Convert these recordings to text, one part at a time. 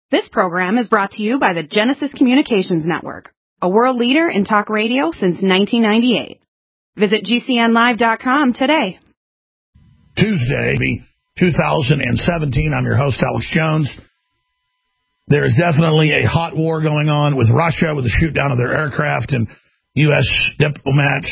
This program is brought to you by the Genesis Communications Network, a world leader in talk radio since 1998. Visit GCNlive.com today. Tuesday, 2017. I'm your host, Alex Jones. There is definitely a hot war going on with Russia with the shoot down of their aircraft and U.S. diplomats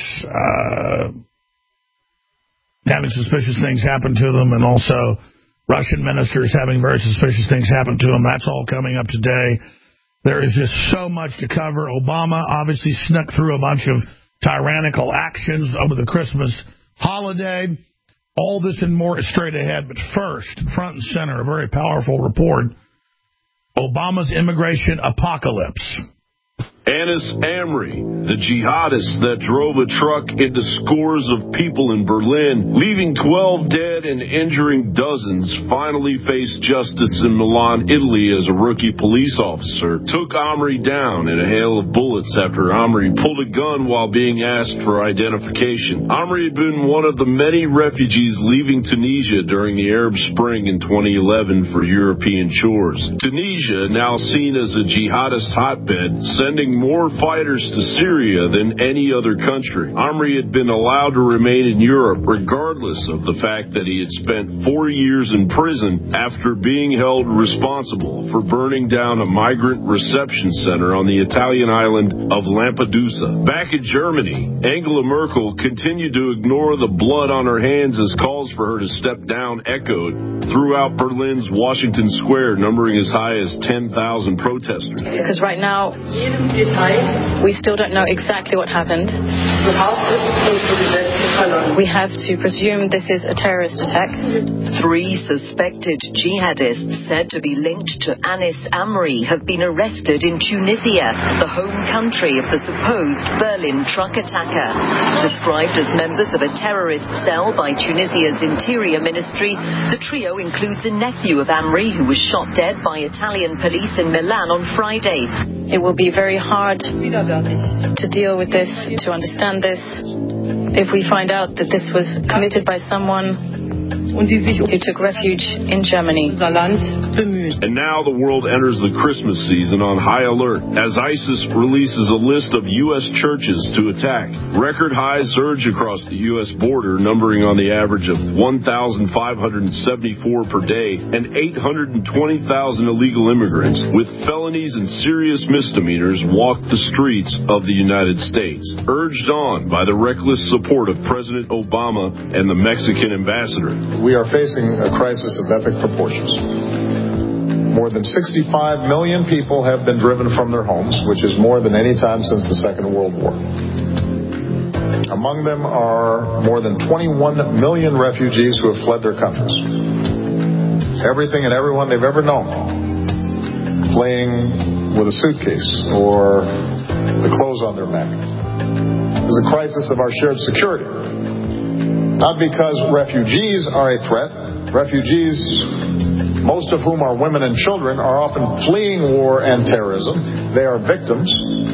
having suspicious things happen to them, and also Russian ministers having very suspicious things happen to them. That's all coming up today. There is just so much to cover. Obama obviously snuck through a bunch of tyrannical actions over the Christmas holiday. All this and more is straight ahead. But first, front and center, a very powerful report. Obama's immigration apocalypse. Anis Amri, the jihadist that drove a truck into scores of people in Berlin, leaving 12 dead and injuring dozens, finally faced justice in Milan, Italy as a rookie police officer, took Amri down in a hail of bullets after Amri pulled a gun while being asked for identification. Amri had been one of the many refugees leaving Tunisia during the Arab Spring in 2011 for European shores. Tunisia, now seen as a jihadist hotbed, sending more fighters to Syria than any other country. Amri had been allowed to remain in Europe regardless of the fact that he had spent 4 years in prison after being held responsible for burning down a migrant reception center on the Italian island of Lampedusa. Back in Germany, Angela Merkel continued to ignore the blood on her hands as calls for her to step down echoed throughout Berlin's Washington Square, numbering as high as 10,000 protesters. Because right now, we still don't know exactly what happened. We have to presume this is a terrorist attack. 3 suspected jihadists said to be linked to Anis Amri have been arrested in Tunisia, the home country of the supposed Berlin truck attacker. Described as members of a terrorist cell by Tunisia's Interior Ministry, the trio includes a nephew of Amri who was shot dead by Italian police in Milan on Friday. It will be very hard to deal with this, to understand this, if we find out that this was committed by someone who took refuge in Germany. And now the world enters the Christmas season on high alert as ISIS releases a list of U.S. churches to attack. Record highs surge across the U.S. border, numbering on the average of 1,574 per day and 820,000 illegal immigrants with felonies and serious misdemeanors walk the streets of the United States, urged on by the reckless support of President Obama and the Mexican ambassador. We are facing a crisis of epic proportions. More than 65 million people have been driven from their homes, which is more than any time since the Second World War. Among them are more than 21 million refugees who have fled their countries. Everything and everyone they've ever known, playing with a suitcase or the clothes on their back. This is a crisis of our shared security. Not because refugees are a threat. Refugees, most of whom are women and children, are often fleeing war and terrorism. They are victims.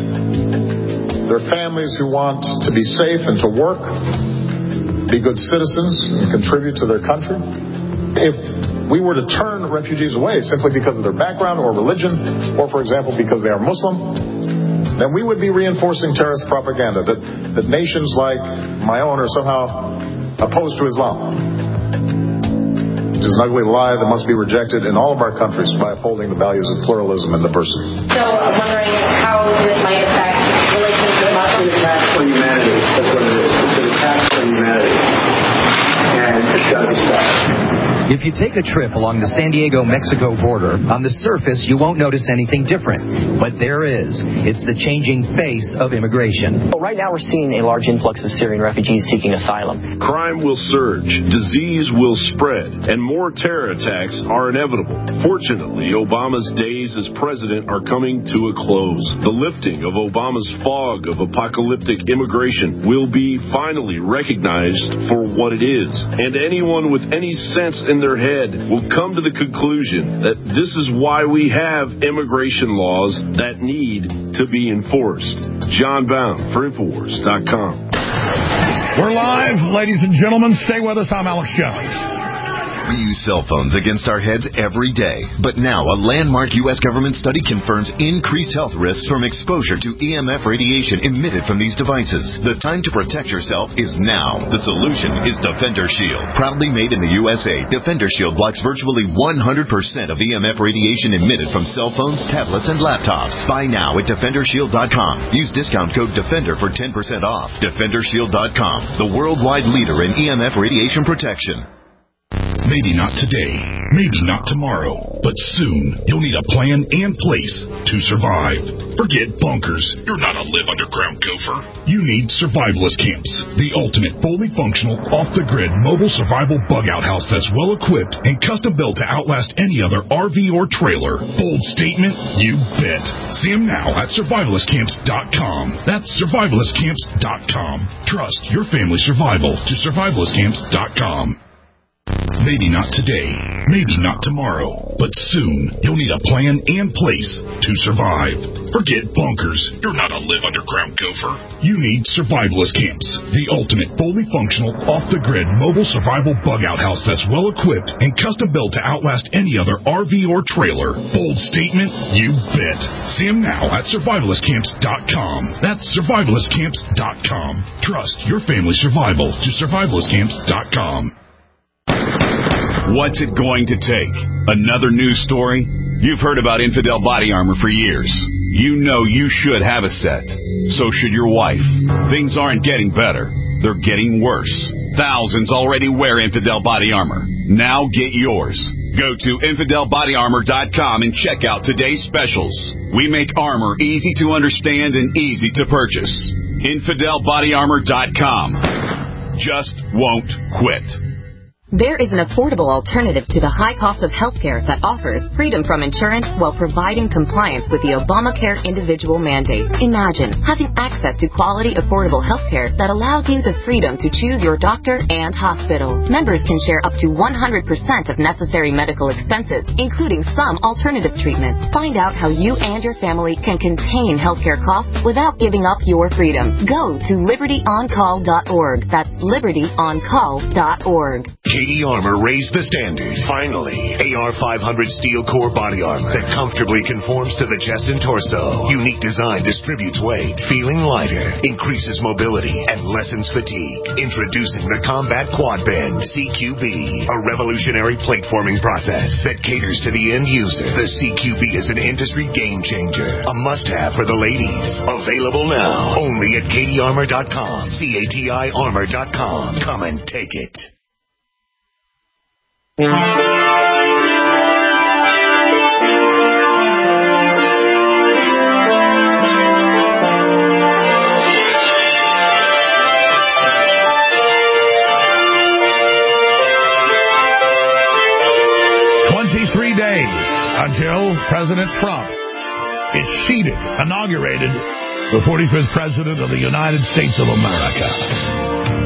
They're families who want to be safe and to work, be good citizens, and contribute to their country. If we were to turn refugees away simply because of their background or religion, or, for example, because they are Muslim, then we would be reinforcing terrorist propaganda that nations like my own are somehow opposed to Islam. It is an ugly lie that must be rejected in all of our countries by upholding the values of pluralism and diversity. So I'm wondering how this might affect relations with Muslims. It's an attack for humanity. That's what it is. It's an attack for humanity. And it's got to be stopped. If you take a trip along the San Diego-Mexico border, on the surface you won't notice anything different. But there is. It's the changing face of immigration. Right now we're seeing a large influx of Syrian refugees seeking asylum. Crime will surge, disease will spread, and more terror attacks are inevitable. Fortunately, Obama's days as president are coming to a close. The lifting of Obama's fog of apocalyptic immigration will be finally recognized for what it is. And anyone with any sense in their head will come to the conclusion that this is why we have immigration laws that need to be enforced. John Bound for Infowars.com. We're live, ladies and gentlemen. Stay with us. I'm Alex Jones. We use cell phones against our heads every day, but now a landmark U.S. government study confirms increased health risks from exposure to EMF radiation emitted from these devices. The time to protect yourself is now. The solution is Defender Shield. Proudly made in the USA, Defender Shield blocks virtually 100% of EMF radiation emitted from cell phones, tablets, and laptops. Buy now at DefenderShield.com. Use discount code DEFENDER for 10% off. DefenderShield.com, the worldwide leader in EMF radiation protection. Maybe not today, maybe not tomorrow, but soon you'll need a plan and place to survive. Forget bunkers. You're not a live underground gopher. You need survivalist camps, the ultimate fully functional, off-the-grid mobile survival bug-out house that's well-equipped and custom-built to outlast any other RV or trailer. Bold statement? You bet. See them now at survivalistcamps.com. That's survivalistcamps.com. Trust your family's survival to survivalistcamps.com. Maybe not today, maybe not tomorrow, but soon you'll need a plan and place to survive. Forget bunkers. You're not a live underground gopher. You need survivalist camps, the ultimate fully functional, off-the-grid mobile survival bug-out house that's well-equipped and custom-built to outlast any other RV or trailer. Bold statement? You bet. See them now at survivalistcamps.com. That's survivalistcamps.com. Trust your family's survival to survivalistcamps.com. What's it going to take? Another news story? You've heard about Infidel body armor for years. You know you should have a set. So should your wife. Things aren't getting better. They're getting worse. Thousands already wear Infidel body armor. Now get yours. Go to InfidelBodyArmor.com and check out today's specials. We make armor easy to understand and easy to purchase. InfidelBodyArmor.com. Just won't quit. There is an affordable alternative to the high cost of healthcare that offers freedom from insurance while providing compliance with the Obamacare individual mandate. Imagine having access to quality, affordable healthcare that allows you the freedom to choose your doctor and hospital. Members can share up to 100% of necessary medical expenses, including some alternative treatments. Find out how you and your family can contain healthcare costs without giving up your freedom. Go to libertyoncall.org. That's libertyoncall.org. Katie Armor raised the standard. Finally, AR-500 steel core body armor that comfortably conforms to the chest and torso. Unique design distributes weight, feeling lighter, increases mobility, and lessens fatigue. Introducing the Combat Quad Bend CQB, a revolutionary plate forming process that caters to the end user. The CQB is an industry game changer, a must-have for the ladies. Available now, only at KatieArmor.com. CATIArmor.com. Come and take it. 23 days until President Trump is seated, inaugurated, the 45th President of the United States of America.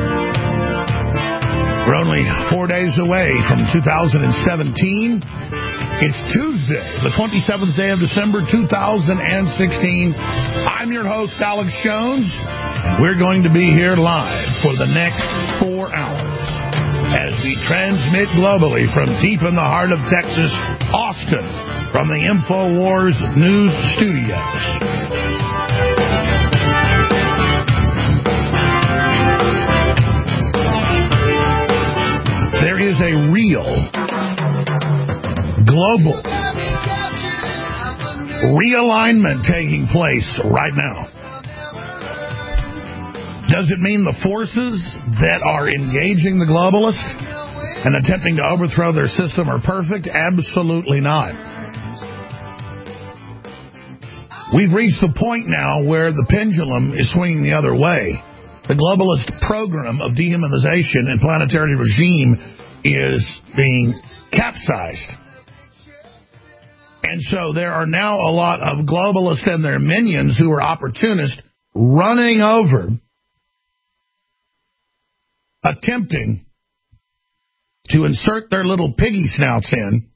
We're only 4 days away from 2017. It's Tuesday, the 27th day of December, 2016. I'm your host, Alex Jones, and we're going to be here live for the next 4 hours as we transmit globally from deep in the heart of Texas, Austin, from the InfoWars News Studios. There is a real, global realignment taking place right now. Does it mean the forces that are engaging the globalists and attempting to overthrow their system are perfect? Absolutely not. We've reached the point now where the pendulum is swinging the other way. The globalist program of dehumanization and planetary regime is being capsized. And so there are now a lot of globalists and their minions who are opportunists running over, attempting to insert their little piggy snouts in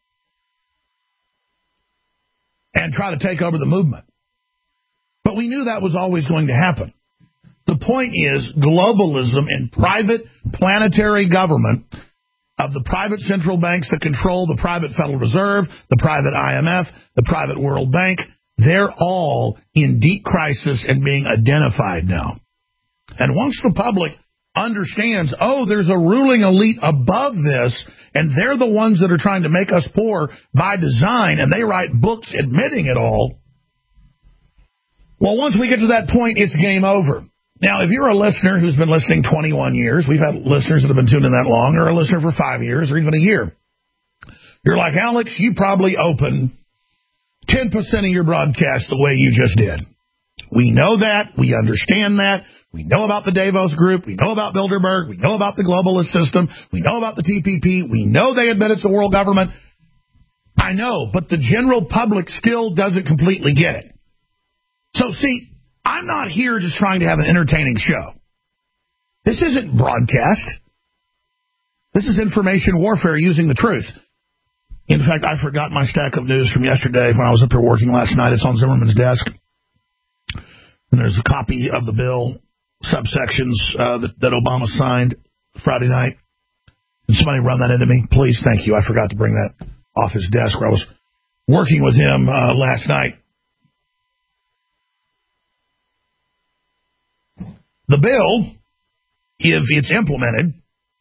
and try to take over the movement. But we knew that was always going to happen. The point is globalism and private planetary government of the private central banks that control the private Federal Reserve, the private IMF, the private World Bank. They're all in deep crisis and being identified now. And once the public understands, oh, there's a ruling elite above this, and they're the ones that are trying to make us poor by design, and they write books admitting it all, well, once we get to that point, it's game over. Now, if you're a listener who's been listening 21 years, we've had listeners that have been tuned in that long, or a listener for 5 years, or even a year, you're like, Alex, you probably open 10% of your broadcast the way you just did. We know that. We understand that. We know about the Davos Group. We know about Bilderberg. We know about the globalist system. We know about the TPP. We know they admit it's a world government. I know, but the general public still doesn't completely get it. So, see, I'm not here just trying to have an entertaining show. This isn't broadcast. This is information warfare using the truth. In fact, I forgot my stack of news from yesterday when I was up there working last night. It's on Zimmerman's desk. And there's a copy of the bill, subsections that Obama signed Friday night. Can somebody run that into me? Please, thank you. I forgot to bring that off his desk where I was working with him last night. The bill, if it's implemented,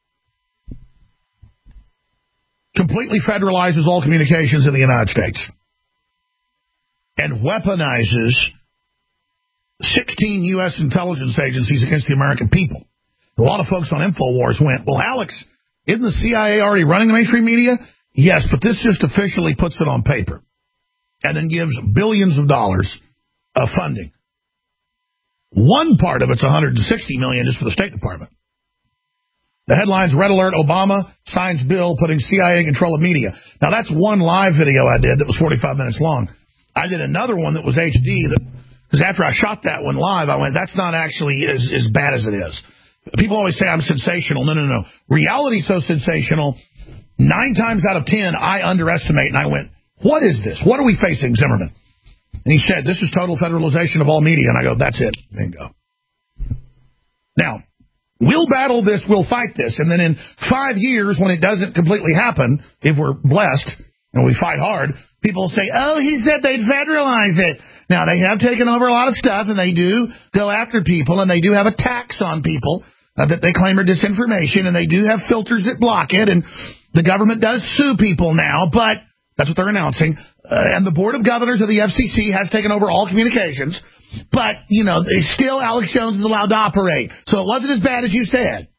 completely federalizes all communications in the United States and weaponizes 16 U.S. intelligence agencies against the American people. A lot of folks on InfoWars went, well, Alex, isn't the CIA already running the mainstream media? Yes, but this just officially puts it on paper and then gives billions of dollars of funding. One part of it's $160 million just for the State Department. The headline's Red Alert, Obama signs bill putting CIA in control of media. Now, that's one live video I did that was 45 minutes long. I did another one that was HD because after I shot that one live, I went, that's not actually as bad as it is. People always say I'm sensational. No. Reality's so sensational, 9 times out of 10, I underestimate. And I went, what is this? What are we facing, Zimmerman? And he said, this is total federalization of all media. And I go, that's it. Bingo. Now, we'll battle this. We'll fight this. And then in 5 years, when it doesn't completely happen, if we're blessed and we fight hard, people will say, oh, he said they'd federalize it. Now, they have taken over a lot of stuff, and they do go after people, and they do have a tax on people that they claim are disinformation, and they do have filters that block it, and the government does sue people now, but that's what they're announcing. And the Board of Governors of the FCC has taken over all communications, but, you know, still Alex Jones is allowed to operate. So it wasn't as bad as you said.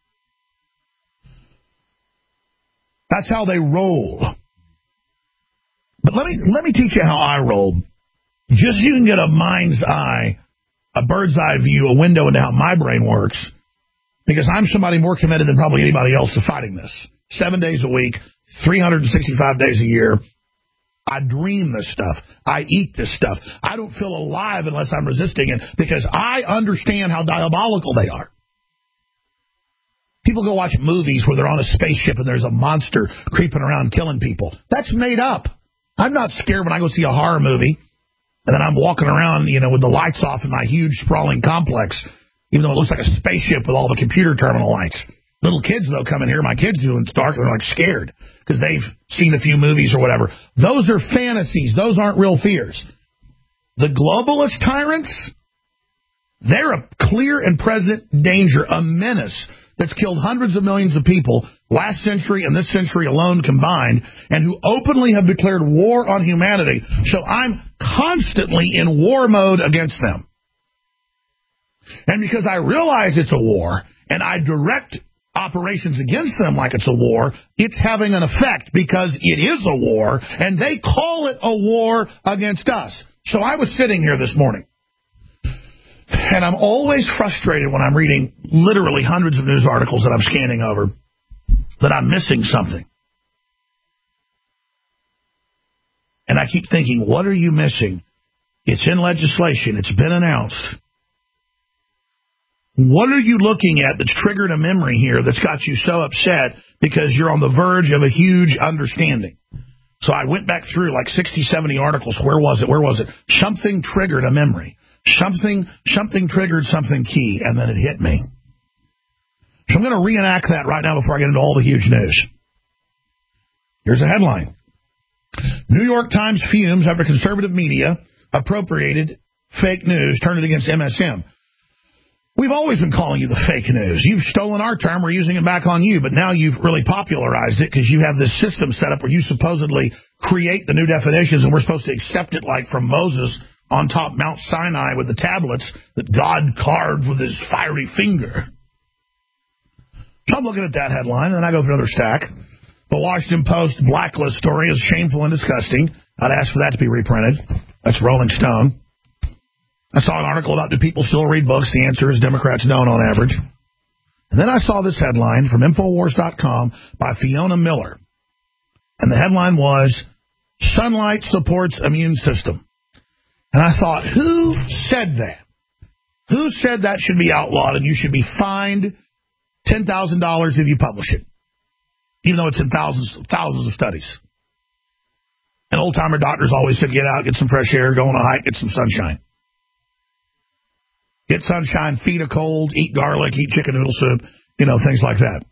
That's how they roll. But let me teach you how I roll. Just so you can get a mind's eye, a bird's eye view, a window into how my brain works, because I'm somebody more committed than probably anybody else to fighting this. 7 days a week, 365 days a year. I dream this stuff. I eat this stuff. I don't feel alive unless I'm resisting it because I understand how diabolical they are. People go watch movies where they're on a spaceship and there's a monster creeping around killing people. That's made up. I'm not scared when I go see a horror movie and then I'm walking around, you know, with the lights off in my huge sprawling complex, even though it looks like a spaceship with all the computer terminal lights. Little kids, though, come in here. My kids do, and it's dark, and they're, like, scared because they've seen a few movies or whatever. Those are fantasies. Those aren't real fears. The globalist tyrants, they're a clear and present danger, a menace that's killed hundreds of millions of people last century and this century alone combined, and who openly have declared war on humanity. So I'm constantly in war mode against them. And because I realize it's a war, and I direct operations against them like it's a war, it's having an effect because it is a war, and they call it a war against us. So I was sitting here this morning, and I'm always frustrated when I'm reading literally hundreds of news articles that I'm scanning over that I'm missing something. And I keep thinking, what are you missing? It's in legislation. It's been announced. What are you looking at that's triggered a memory here that's got you so upset because you're on the verge of a huge understanding? So I went back through like 60, 70 articles. Where was it? Something triggered a memory. Something triggered something key, and then it hit me. So I'm going to reenact that right now before I get into all the huge news. Here's a headline. New York Times fumes after conservative media appropriated fake news, turned it against MSM. We've always been calling you the fake news. You've stolen our term. We're using it back on you. But now you've really popularized it because you have this system set up where you supposedly create the new definitions, and we're supposed to accept it like from Moses on top Mount Sinai with the tablets that God carved with his fiery finger. So I'm looking at that headline, and then I go through another stack. The Washington Post blacklist story is shameful and disgusting. I'd ask for that to be reprinted. That's Rolling Stone. I saw an article about do people still read books? The answer is Democrats don't on average. And then I saw this headline from Infowars.com by Fiona Miller. And the headline was, Sunlight Supports Immune System. And I thought, who said that? Who said that should be outlawed and you should be fined $10,000 if you publish it? Even though it's in thousands of studies. And old-timer doctors always said, get out, get some fresh air, go on a hike, get some sunshine. Get sunshine, feed a cold, eat garlic, eat chicken noodle soup, things like that.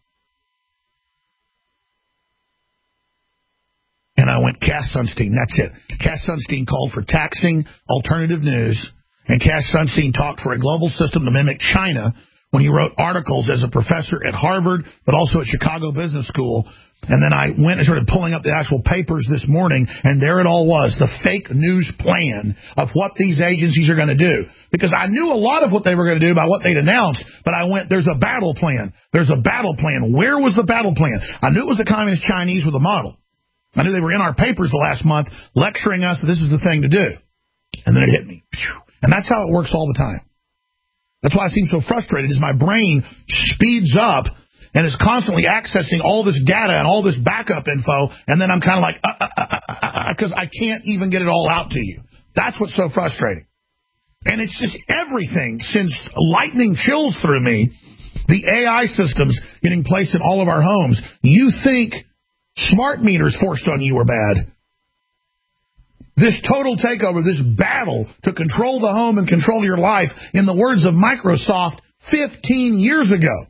And I went, Cass Sunstein, that's it. Cass Sunstein called for taxing alternative news, and Cass Sunstein talked for a global system to mimic China when he wrote articles as a professor at Harvard, but also at Chicago Business School. And then I went and started pulling up the actual papers this morning, and there it all was, the fake news plan of what these agencies are going to do. Because I knew a lot of what they were going to do by what they'd announced, but I went, there's a battle plan. There's a battle plan. Where was the battle plan? I knew it was the Communist Chinese with a model. I knew they were in our papers the last month lecturing us that this is the thing to do. And then it hit me. And that's how it works all the time. That's why I seem so frustrated, is my brain speeds up and is constantly accessing all this data and all this backup info, and then I'm kind of like, because I can't even get it all out to you. That's what's so frustrating. And it's just everything since lightning chills through me, the AI systems getting placed in all of our homes. You think smart meters forced on you are bad. This total takeover, this battle to control the home and control your life, in the words of Microsoft 15 years ago.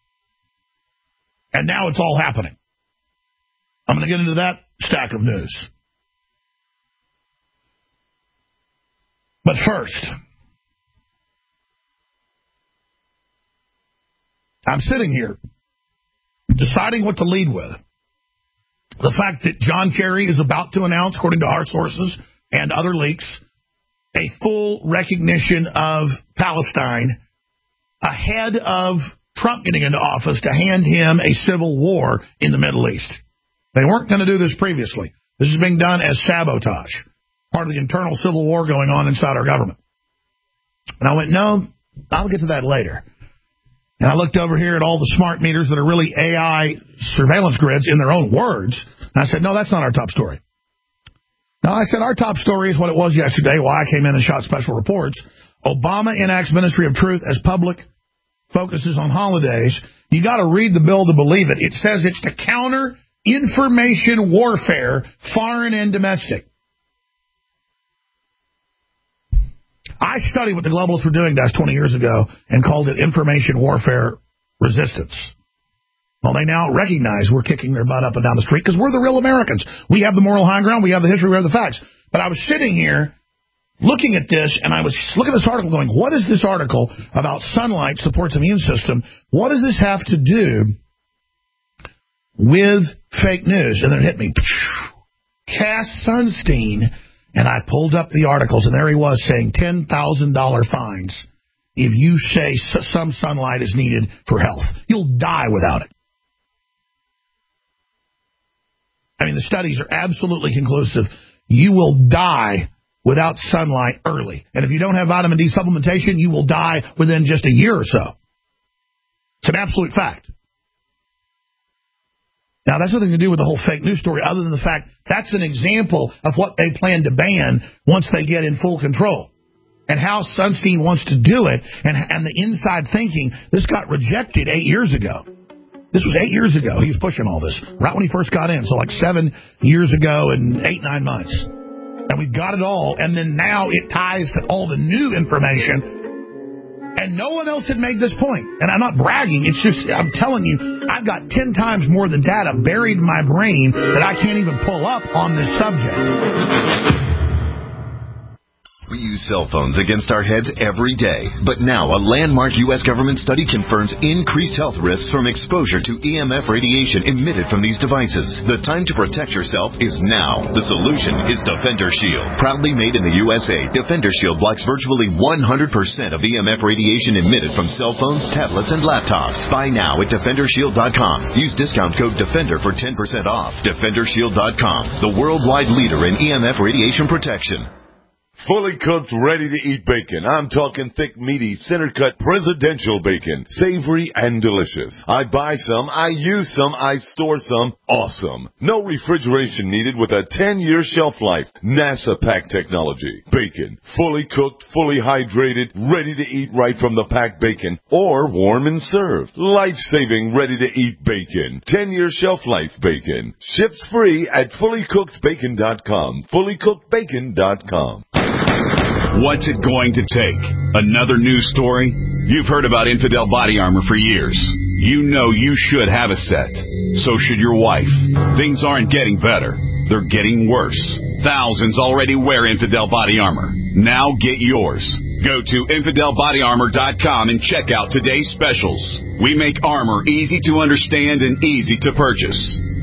And now it's all happening. I'm going to get into that stack of news. But first, I'm sitting here deciding what to lead with. The fact that John Kerry is about to announce, according to our sources and other leaks, a full recognition of Palestine ahead of Trump getting into office to hand him a civil war in the Middle East. They weren't going to do this previously. This is being done as sabotage, part of the internal civil war going on inside our government. And I went, no, I'll get to that later. And I looked over here at all the smart meters that are really AI surveillance grids in their own words. And I said, no, that's not our top story. No, I said our top story is what it was yesterday, why I came in and shot special reports. Obama enacts Ministry of Truth as public focuses on holidays. You got to read the bill to believe it. It says it's to counter information warfare, foreign and domestic. I studied what the globalists were doing 20 years ago and called it information warfare resistance. Well, they now recognize we're kicking their butt up and down the street because we're the real Americans. We have the moral high ground. We have the history. We have the facts. But I was sitting here looking at this, and I was looking at this article going, what is this article about sunlight supports immune system? What does this have to do with fake news? And then it hit me. Cass Sunstein. And I pulled up the articles, and there he was saying $10,000 fines if you say some sunlight is needed for health. You'll die without it. I mean, the studies are absolutely conclusive. You will die without sunlight early. And if you don't have vitamin D supplementation, you will die within just a year or so. It's an absolute fact. Now, that's nothing to do with the whole fake news story other than the fact that's an example of what they plan to ban once they get in full control. And how Sunstein wants to do it and the inside thinking. This got rejected 8 years ago. This was 8 years ago. He was pushing all this right when he first got in. So like 7 years ago and 8-9 months. And we've got it all. And then now it ties to all the new information And no one else had made this point. And I'm not bragging. It's just, I'm telling you, I've got 10 times more than data buried in my brain that I can't even pull up on this subject. We use cell phones against our heads every day. But now, a landmark U.S. government study confirms increased health risks from exposure to EMF radiation emitted from these devices. The time to protect yourself is now. The solution is Defender Shield. Proudly made in the USA, Defender Shield blocks virtually 100% of EMF radiation emitted from cell phones, tablets, and laptops. Buy now at DefenderShield.com. Use discount code DEFENDER for 10% off. DefenderShield.com, the worldwide leader in EMF radiation protection. Fully cooked, ready-to-eat bacon. I'm talking thick, meaty, center-cut presidential bacon. Savory and delicious. I buy some, I use some, I store some. Awesome. No refrigeration needed with a 10-year shelf life. NASA pack technology. Bacon. Fully cooked, fully hydrated, ready to eat right from the packed bacon. Or warm and served. Life-saving, ready-to-eat bacon. 10-year shelf life bacon. Ships free at fullycookedbacon.com. Fullycookedbacon.com. What's it going to take? Another news story? You've heard about Infidel Body Armor for years. You know you should have a set. So should your wife. Things aren't getting better. They're getting worse. Thousands already wear Infidel Body Armor. Now get yours. Go to InfidelBodyArmor.com and check out today's specials. We make armor easy to understand and easy to purchase.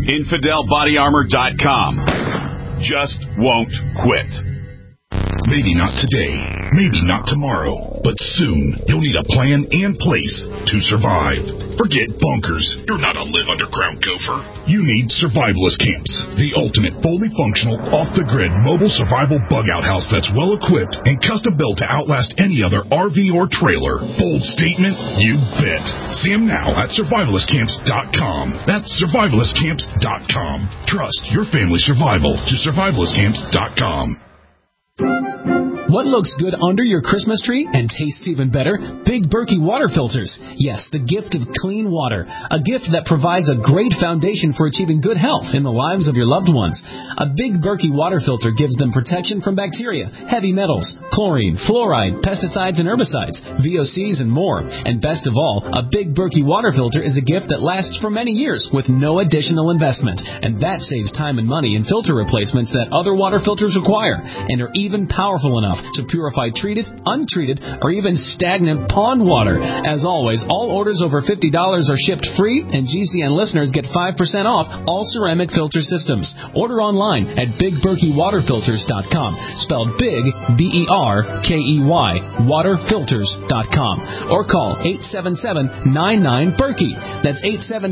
InfidelBodyArmor.com. Just won't quit. Maybe not today, maybe not tomorrow, but soon you'll need a plan and place to survive. Forget bunkers. You're not a live underground gopher. You need survivalist camps, the ultimate fully functional, off-the-grid mobile survival bug-out house that's well-equipped and custom-built to outlast any other RV or trailer. Bold statement? You bet. See them now at survivalistcamps.com. That's survivalistcamps.com. Trust your family's survival to survivalistcamps.com. What looks good under your Christmas tree and tastes even better? Big Berkey water filters. Yes, the gift of clean water. A gift that provides a great foundation for achieving good health in the lives of your loved ones. A Big Berkey water filter gives them protection from bacteria, heavy metals, chlorine, fluoride, pesticides and herbicides, VOCs and more. And best of all, a Big Berkey water filter is a gift that lasts for many years with no additional investment. And that saves time and money in filter replacements that other water filters require and are even powerful enough to purify treated, untreated, or even stagnant pond water. As always, all orders over $50 are shipped free, and GCN listeners get 5% off all ceramic filter systems. Order online at BigBerkeyWaterFilters.com, spelled Big, B-E-R-K-E-Y, waterfilters.com, or call 877-99-BERKEY. That's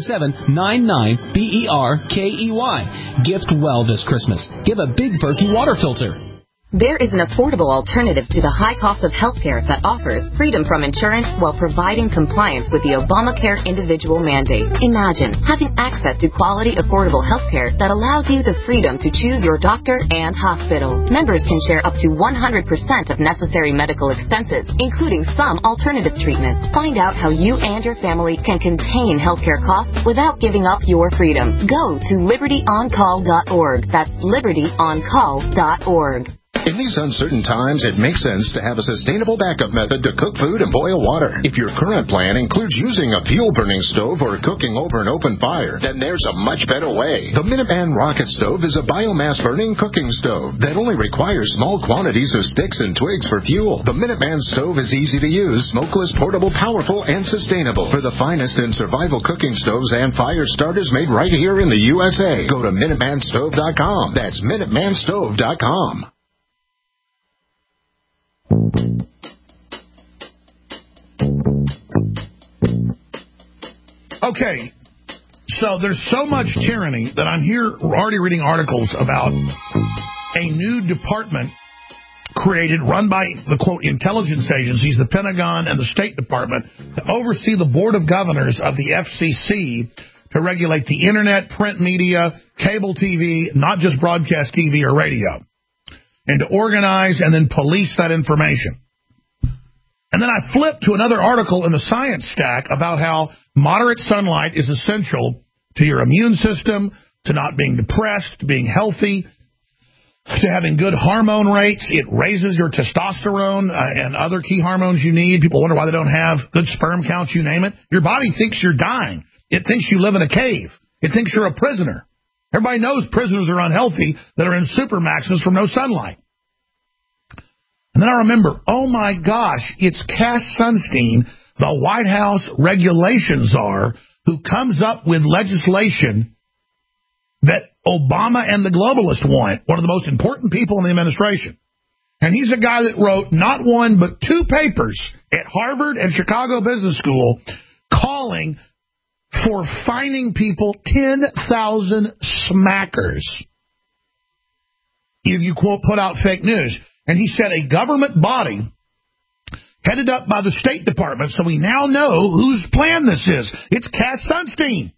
877-99-BERKEY. Gift well this Christmas. Give a Big Berkey water filter. There is an affordable alternative to the high cost of health care that offers freedom from insurance while providing compliance with the Obamacare individual mandate. Imagine having access to quality, affordable health care that allows you the freedom to choose your doctor and hospital. Members can share up to 100% of necessary medical expenses, including some alternative treatments. Find out how you and your family can contain healthcare costs without giving up your freedom. Go to libertyoncall.org. That's libertyoncall.org. In these uncertain times, it makes sense to have a sustainable backup method to cook food and boil water. If your current plan includes using a fuel-burning stove or cooking over an open fire, then there's a much better way. The Minuteman Rocket Stove is a biomass-burning cooking stove that only requires small quantities of sticks and twigs for fuel. The Minuteman Stove is easy to use, smokeless, portable, powerful, and sustainable. For the finest in survival cooking stoves and fire starters made right here in the USA, go to MinutemanStove.com. That's MinutemanStove.com. Okay, so there's so much tyranny that I'm here already reading articles about a new department created, run by the, quote, intelligence agencies, the Pentagon and the State Department, to oversee the Board of Governors of the FCC to regulate the Internet, print media, cable TV, not just broadcast TV or radio, and to organize and then police that information. And then I flipped to another article in the Science Stack about how moderate sunlight is essential to your immune system, to not being depressed, to being healthy. to having good hormone rates. It raises your testosterone and other key hormones you need. People wonder why they don't have good sperm counts, you name it. Your body thinks you're dying. It thinks you live in a cave. It thinks you're a prisoner. Everybody knows prisoners are unhealthy that are in supermaxes from no sunlight. And then I remember, oh my gosh, it's Cass Sunstein, the White House regulation czar, who comes up with legislation that Obama and the globalists want, one of the most important people in the administration. And he's a guy that wrote not one but 2 papers at Harvard and Chicago Business School calling for fining people 10,000 smackers if you, quote, put out fake news. And he said a government body headed up by the State Department, so we now know whose plan this is. It's Cass Sunstein.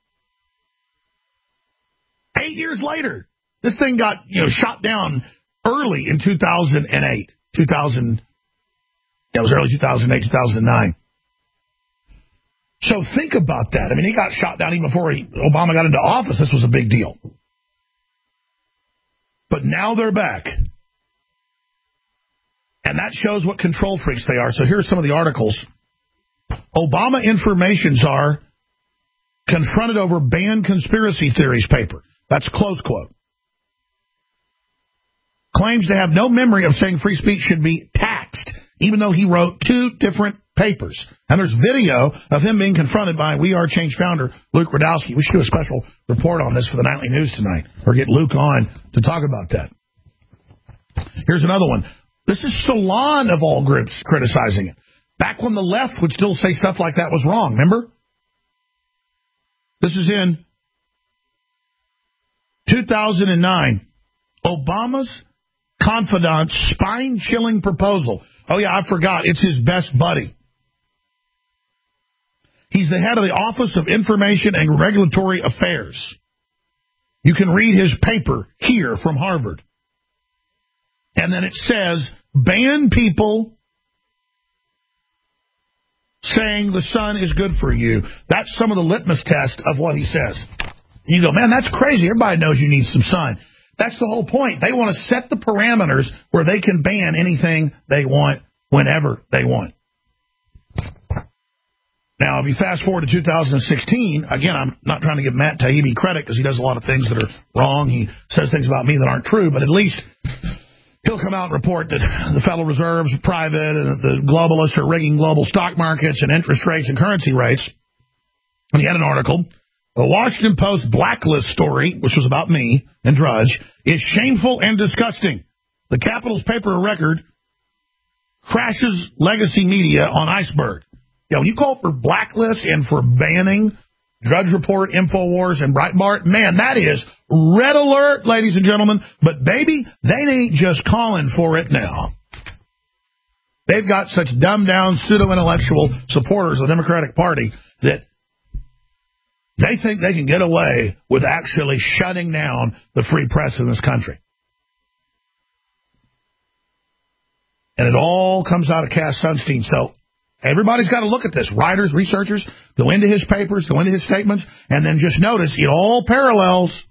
8 years later, this thing got shot down early in 2008. It was early 2008, 2009. So think about that. I mean, he got shot down even before Obama got into office. This was a big deal. But now they're back. And that shows what control freaks they are. So here's some of the articles. Obama information czar confronted over banned conspiracy theories paper. That's close quote. Claims to have no memory of saying free speech should be taxed, even though he wrote 2 different papers. And there's video of him being confronted by We Are Change founder Luke Rudkowski. We should do a special report on this for the Nightly News tonight, or get Luke on to talk about that. Here's another one. This is Salon, of all groups, criticizing it. Back when the left would still say stuff like that was wrong, remember? This is in 2009. Obama's confidant spine-chilling proposal. Oh, yeah, I forgot. It's his best buddy. He's the head of the Office of Information and Regulatory Affairs. You can read his paper here from Harvard. And then it says, ban people saying the sun is good for you. That's some of the litmus test of what he says. You go, man, that's crazy. Everybody knows you need some sun. That's the whole point. They want to set the parameters where they can ban anything they want whenever they want. Now, if you fast forward to 2016, again, I'm not trying to give Matt Taibbi credit because he does a lot of things that are wrong. He says things about me that aren't true, but at least he'll come out and report that the Federal Reserve's private and that the globalists are rigging global stock markets and interest rates and currency rates. And he had an article. The Washington Post blacklist story, which was about me and Drudge, is shameful and disgusting. The Capitol's paper of record crashes legacy media on iceberg. When you call for blacklist and for banning Drudge Report, InfoWars, and Breitbart, man, that is red alert, ladies and gentlemen. But, baby, they ain't just calling for it now. They've got such dumbed-down, pseudo-intellectual supporters of the Democratic Party that they think they can get away with actually shutting down the free press in this country. And it all comes out of Cass Sunstein. So everybody's got to look at this. Writers, researchers, go into his papers, go into his statements, and then just notice it all parallels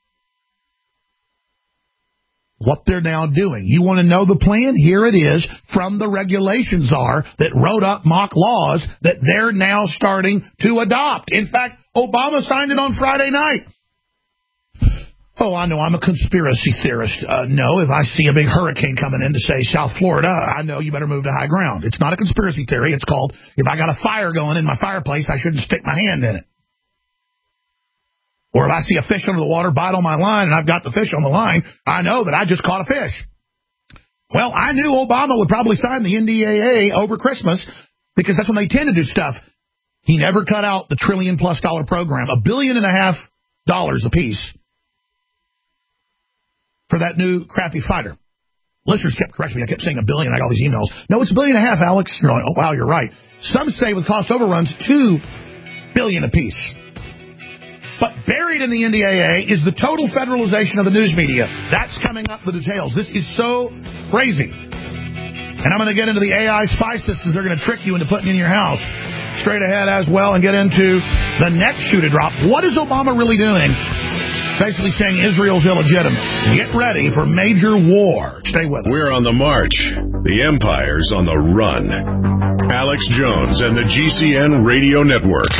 what they're now doing. You want to know the plan? Here it is from the regulation czar that wrote up mock laws that they're now starting to adopt. In fact, Obama signed it on Friday night. Oh, I know I'm a conspiracy theorist. No, if I see a big hurricane coming in to, say, South Florida, I know you better move to high ground. It's not a conspiracy theory. It's called, if I got a fire going in my fireplace, I shouldn't stick my hand in it. Or if I see a fish under the water bite on my line and I've got the fish on the line, I know that I just caught a fish. Well, I knew Obama would probably sign the NDAA over Christmas because that's when they tend to do stuff. He never cut out the $1 trillion+ program, $1.5 billion apiece for that new crappy fighter. Listeners kept correcting me. I kept saying $1 billion. I got all these emails. No, it's $1.5 billion, Alex. You're like, oh, wow, you're right. Some say with cost overruns, $2 billion apiece. But buried in the NDAA is the total federalization of the news media. That's coming up, the details. This is so crazy. And I'm going to get into the AI spy systems they're going to trick you into putting in your house straight ahead as well, and get into the next shoe to drop. What is Obama really doing basically saying Israel's illegitimate. Get ready for major war. Stay with us. We're on the march. The empire's on the run. Alex Jones and the GCN Radio Network.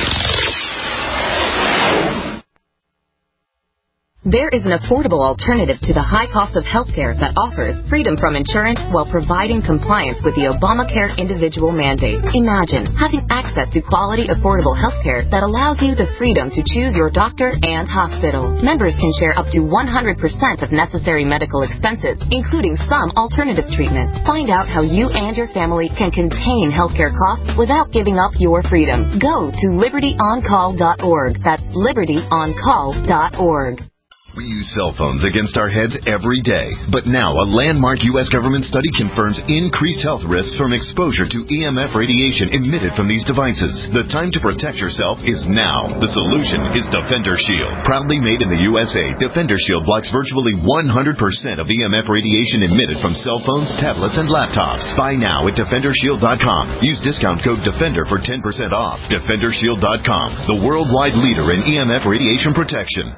There is an affordable alternative to the high cost of healthcare that offers freedom from insurance while providing compliance with the Obamacare individual mandate. Imagine having access to quality, affordable healthcare that allows you the freedom to choose your doctor and hospital. Members can share up to 100% of necessary medical expenses, including some alternative treatments. Find out how you and your family can contain healthcare costs without giving up your freedom. Go to libertyoncall.org. That's libertyoncall.org. We use cell phones against our heads every day. But now, a landmark U.S. government study confirms increased health risks from exposure to EMF radiation emitted from these devices. The time to protect yourself is now. The solution is Defender Shield. Proudly made in the USA, Defender Shield blocks virtually 100% of EMF radiation emitted from cell phones, tablets, and laptops. Buy now at DefenderShield.com. Use discount code DEFENDER for 10% off. DefenderShield.com, the worldwide leader in EMF radiation protection.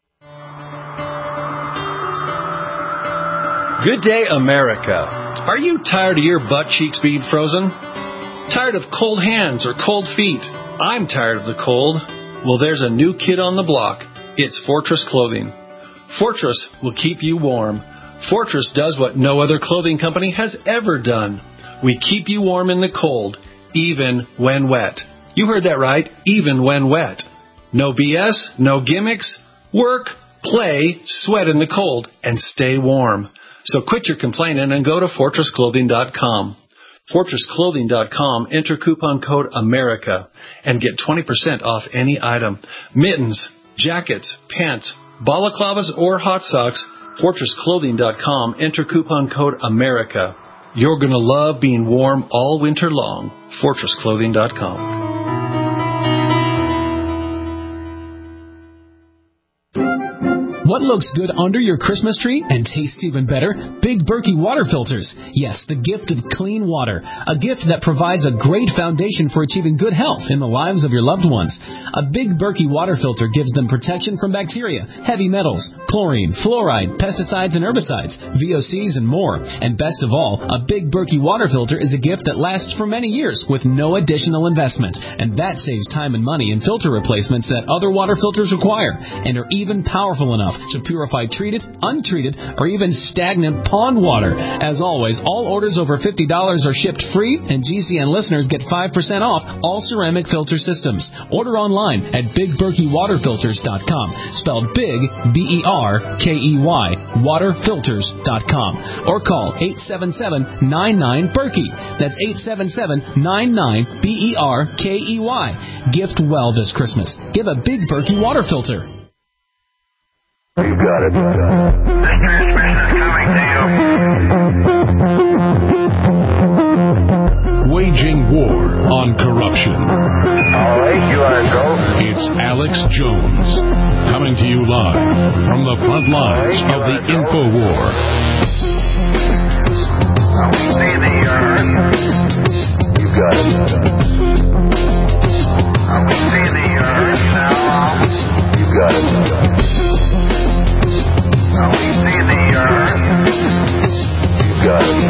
Good day, America. Are you tired of your butt cheeks being frozen? Tired of cold hands or cold feet? I'm tired of the cold. Well, there's a new kid on the block. It's Fortress Clothing. Fortress will keep you warm. Fortress does what no other clothing company has ever done. We keep you warm in the cold, even when wet. You heard that right, even when wet. No BS, no gimmicks. Work, play, sweat in the cold, and stay warm. So quit your complaining and go to FortressClothing.com. FortressClothing.com, enter coupon code AMERICA and get 20% off any item. Mittens, jackets, pants, balaclavas, or hot socks. FortressClothing.com, enter coupon code AMERICA. You're going to love being warm all winter long. FortressClothing.com. What looks good under your Christmas tree and tastes even better? Big Berkey water filters. Yes, the gift of clean water. A gift that provides a great foundation for achieving good health in the lives of your loved ones. A Big Berkey water filter gives them protection from bacteria, heavy metals, chlorine, fluoride, pesticides and herbicides, VOCs, and more. And best of all, a Big Berkey water filter is a gift that lasts for many years with no additional investment. And that saves time and money in filter replacements that other water filters require and are even powerful enough to purify treated, untreated, or even stagnant pond water. As always, all orders over $50 are shipped free, and GCN listeners get 5% off all ceramic filter systems. Order online at BigBerkeyWaterFilters.com, spelled Big, B-E-R-K-E-Y, waterfilters.com, or call 877-99-BERKEY. That's 877-99-BERKEY. Gift well this Christmas. Give a Big Berkey water filter. You got it. Waging war on corruption. All right, you want to go? It's Alex Jones, coming to you live from the front lines of the info war. We see the earth. You got it. We see the earth now. You got it. We see the earth. You got it.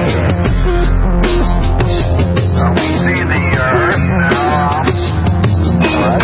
We see the earth now. What?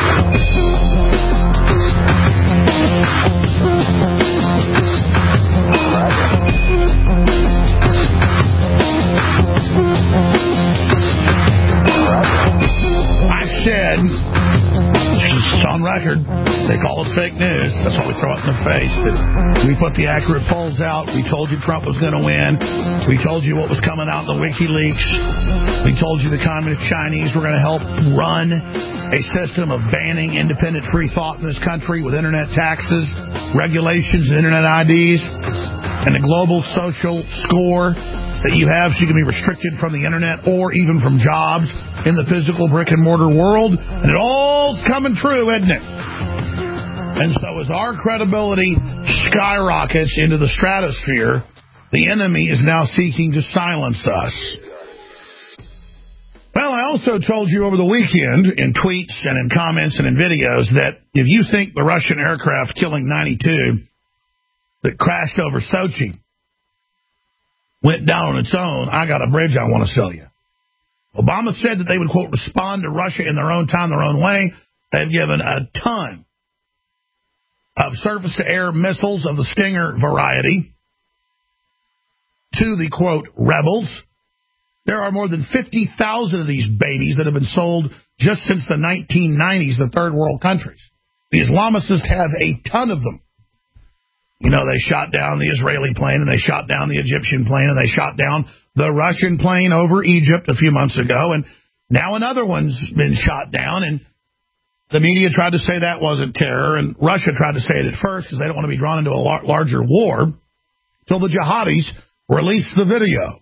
I said, it's on record, they call it fake news. That's why we throw it in the face. That we put the accurate polls out. We told you Trump was going to win. We told you what was coming out in the WikiLeaks. We told you the Communist Chinese were going to help run a system of banning independent free thought in this country with internet taxes, regulations, and internet IDs, and a global social score that you have so you can be restricted from the internet or even from jobs in the physical brick-and-mortar world. And it all's coming true, isn't it? And so as our credibility skyrockets into the stratosphere, the enemy is now seeking to silence us. Well, I also told you over the weekend in tweets and in comments and in videos that if you think the Russian aircraft killing 92 that crashed over Sochi went down on its own, I got a bridge I want to sell you. Obama said that they would, quote, respond to Russia in their own time, their own way. They've given a ton of surface-to-air missiles of the Stinger variety to the, quote, rebels. There are more than 50,000 of these babies that have been sold just since the 1990s to third world countries. The Islamicists have a ton of them. You know, they shot down the Israeli plane, and they shot down the Egyptian plane, and they shot down the Russian plane over Egypt a few months ago, and now another one's been shot down, and the media tried to say that wasn't terror, and Russia tried to say it at first because they don't want to be drawn into a larger war, till the jihadis released the video.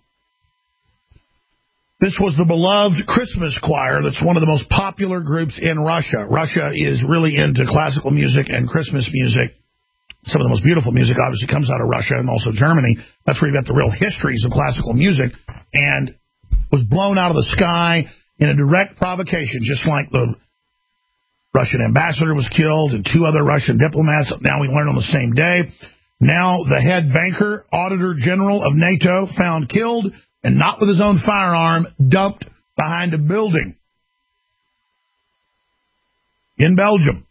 This was the beloved Christmas choir that's one of the most popular groups in Russia. Russia is really into classical music and Christmas music. Some of the most beautiful music obviously comes out of Russia and also Germany. That's where you got the real histories of classical music, and was blown out of the sky in a direct provocation, just like the Russian ambassador was killed and 2 other Russian diplomats. Now we learn on the same day. Now the head banker, auditor general of NATO, found killed and not with his own firearm, dumped behind a building in Belgium.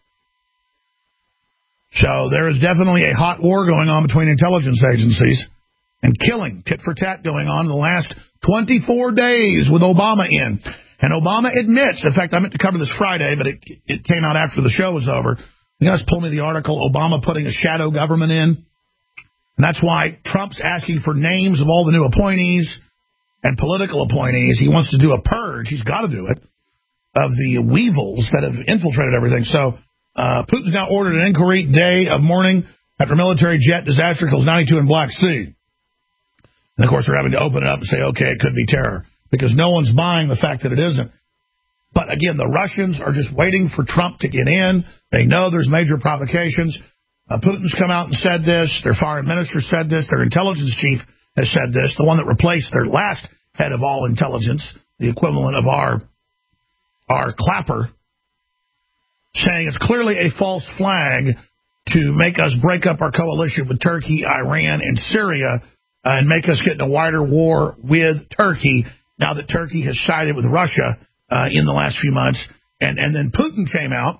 So there is definitely a hot war going on between intelligence agencies and killing, tit for tat, going on in the last 24 days with Obama in. And Obama admits, in fact, I meant to cover this Friday, but it came out after the show was over. You guys pulled me the article, Obama putting a shadow government in. And that's why Trump's asking for names of all the new appointees and political appointees. He wants to do a purge. He's got to do it, of the weevils that have infiltrated everything. So Putin's now ordered an inquiry day of mourning after military jet disaster kills 92 in Black Sea. And, of course, they're having to open it up and say, okay, it could be terror, because no one's buying the fact that it isn't. But, again, the Russians are just waiting for Trump to get in. They know there's major provocations. Putin's come out and said this. Their foreign minister said this. Their intelligence chief has said this. The one that replaced their last head of all intelligence, the equivalent of our Clapper, saying it's clearly a false flag to make us break up our coalition with Turkey, Iran, and Syria, and make us get in a wider war with Turkey, now that Turkey has sided with Russia in the last few months. And then Putin came out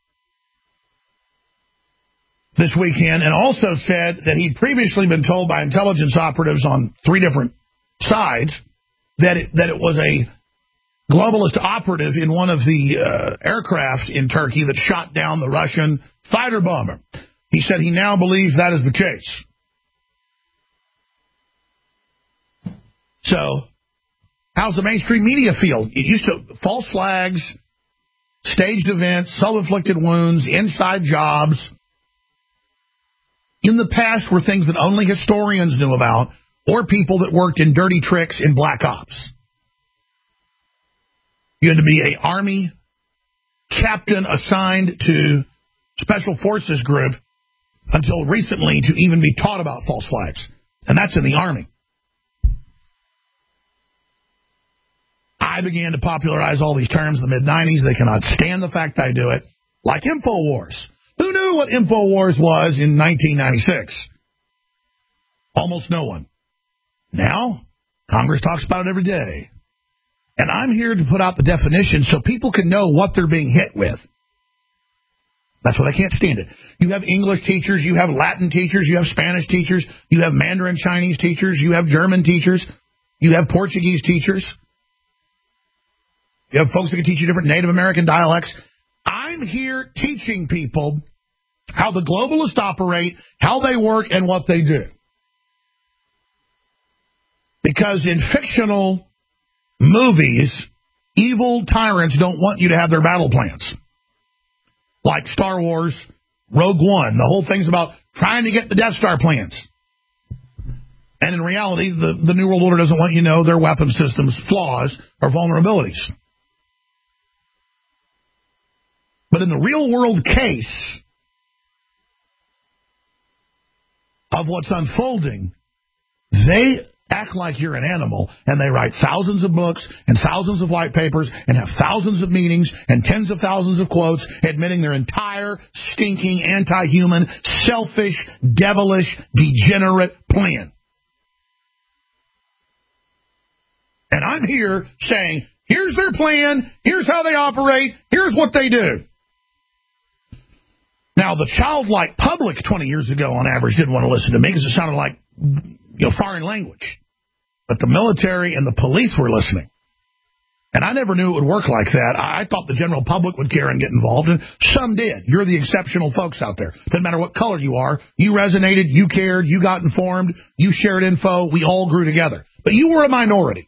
this weekend and also said that he'd previously been told by intelligence operatives on 3 different sides that it was a globalist operative in one of the aircraft in Turkey that shot down the Russian fighter bomber. He said he now believes that is the case. So, how's the mainstream media feel? It used to false flags, staged events, self-inflicted wounds, inside jobs. In the past were things that only historians knew about, or people that worked in dirty tricks in black ops. You had to be an Army captain assigned to Special Forces group until recently to even be taught about false flags. And that's in the Army. I began to popularize all these terms in the mid-'90s. They cannot stand the fact I do it. Like InfoWars. Who knew what InfoWars was in 1996? Almost no one. Now, Congress talks about it every day. And I'm here to put out the definition so people can know what they're being hit with. That's why they can't stand it. You have English teachers, you have Latin teachers, you have Spanish teachers, you have Mandarin Chinese teachers, you have German teachers, you have Portuguese teachers. You have folks that can teach you different Native American dialects. I'm here teaching people how the globalists operate, how they work, and what they do. Because in fictional movies, evil tyrants don't want you to have their battle plans. Like Star Wars, Rogue One. The whole thing's about trying to get the Death Star plans. And in reality, the New World Order doesn't want you to know their weapon systems' flaws or vulnerabilities. But in the real world case of what's unfolding, they act like you're an animal, and they write thousands of books and thousands of white papers and have thousands of meetings and tens of thousands of quotes admitting their entire stinking, anti-human, selfish, devilish, degenerate plan. And I'm here saying, here's their plan, here's how they operate, here's what they do. Now, the childlike public 20 years ago, on average, didn't want to listen to me because it sounded like foreign language. But the military and the police were listening. And I never knew it would work like that. I thought the general public would care and get involved, and some did. You're the exceptional folks out there. Doesn't matter what color you are. You resonated, you cared, you got informed, you shared info, we all grew together. But you were a minority.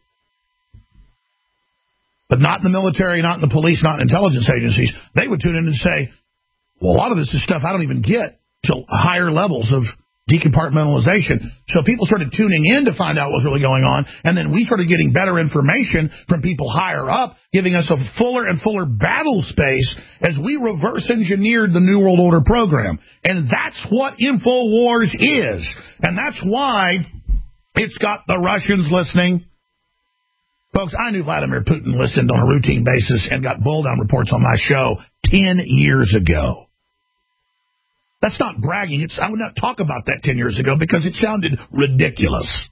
But not in the military, not in the police, not in intelligence agencies. They would tune in and say, well, a lot of this is stuff I don't even get till higher levels of decompartmentalization. So people started tuning in to find out what was really going on, and then we started getting better information from people higher up, giving us a fuller and fuller battle space as we reverse engineered the New World Order program. And that's what InfoWars is. And that's why it's got the Russians listening. Folks, I knew Vladimir Putin listened on a routine basis and got bull-down reports on my show 10 years ago. That's not bragging. I would not talk about that 10 years ago because it sounded ridiculous.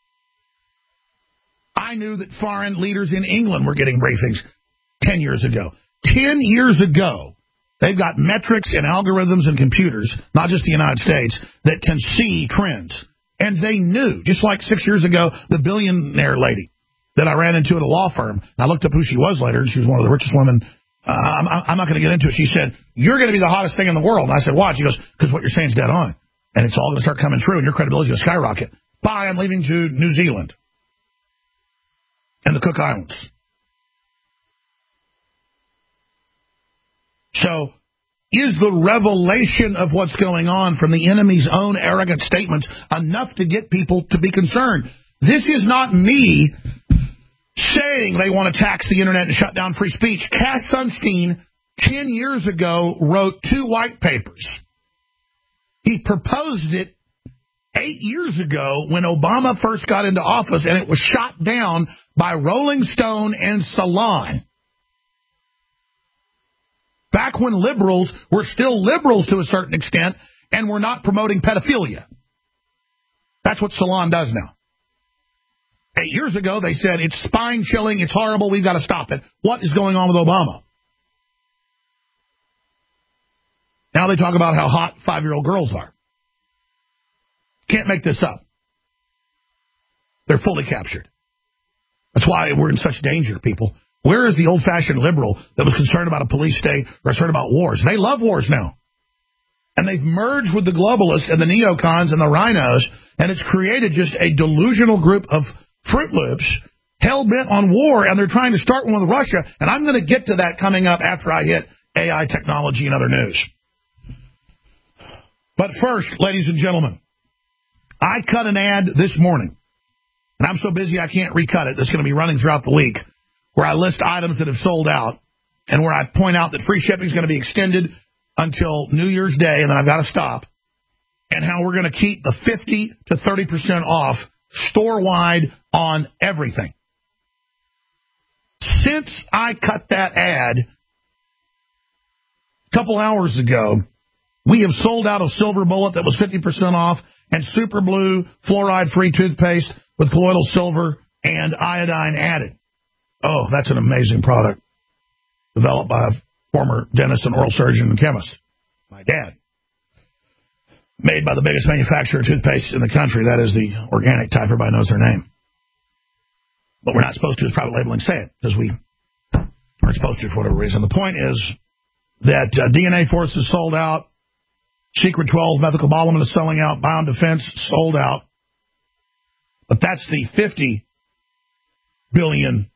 I knew that foreign leaders in England were getting briefings 10 years ago. 10 years ago, they've got metrics and algorithms and computers, not just the United States, that can see trends. And they knew, just like 6 years ago, the billionaire lady that I ran into at a law firm. I looked up who she was later, and she was one of the richest women. I'm not going to get into it. She said, you're going to be the hottest thing in the world. And I said, why? She goes, because what you're saying is dead on. And it's all going to start coming true, and your credibility is going to skyrocket. Bye, I'm leaving to New Zealand and the Cook Islands. So is the revelation of what's going on from the enemy's own arrogant statements enough to get people to be concerned? This is not me saying they want to tax the internet and shut down free speech. Cass Sunstein, 10 years ago, wrote 2 white papers. He proposed it 8 years ago when Obama first got into office, and it was shot down by Rolling Stone and Salon. Back when liberals were still liberals to a certain extent and were not promoting pedophilia. That's what Salon does now. 8 years ago, they said, it's spine-chilling, it's horrible, we've got to stop it. What is going on with Obama? Now they talk about how hot 5-year-old girls are. Can't make this up. They're fully captured. That's why we're in such danger, people. Where is the old-fashioned liberal that was concerned about a police state or concerned about wars? They love wars now. And they've merged with the globalists and the neocons and the rhinos, and it's created just a delusional group of Fruit Loops, hell-bent on war, and they're trying to start one with Russia, and I'm going to get to that coming up after I hit AI technology and other news. But first, ladies and gentlemen, I cut an ad this morning, and I'm so busy I can't recut it. It's going to be running throughout the week, where I list items that have sold out, and where I point out that free shipping is going to be extended until New Year's Day, and then I've got to stop, and how we're going to keep the 50 to 30% off store-wide on everything. Since I cut that ad a couple hours ago, we have sold out of Silver Bullet that was 50% off, and Super Blue fluoride-free toothpaste with colloidal silver and iodine added. Oh, that's an amazing product developed by a former dentist and oral surgeon and chemist, my dad. Made by the biggest manufacturer of toothpaste in the country. That is the organic type. Everybody knows their name. But we're not supposed to, as private labeling, say it, because we aren't supposed to for whatever reason. The point is that DNA Force is sold out. Secret 12 methylcobalamin is selling out. Biome Defense sold out. But that's the 50 billion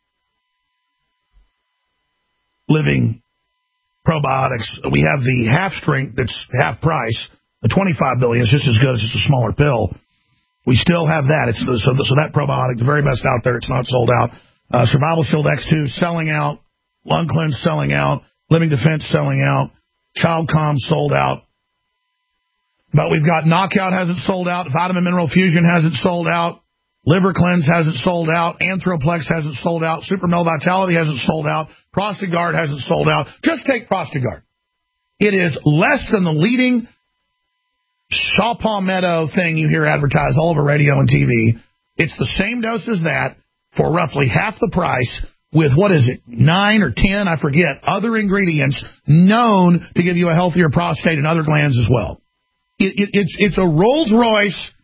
living probiotics. We have the half strength that's half price. The 25 billion is just as good as just a smaller pill. We still have that. So that probiotic, the very best out there, it's not sold out. Survival Shield X2 selling out. Lung Cleanse selling out. Living Defense selling out. Child Calm sold out. But we've got Knockout hasn't sold out. Vitamin Mineral Fusion hasn't sold out. Liver Cleanse hasn't sold out. Anthroplex hasn't sold out. Super Male Vitality hasn't sold out. Prostagard hasn't sold out. Just take Prostagard. It is less than the leading saw palmetto thing you hear advertised all over radio and TV. It's the same dose as that for roughly half the price with, 9 or 10, I forget, other ingredients known to give you a healthier prostate and other glands as well. It's a Rolls Royce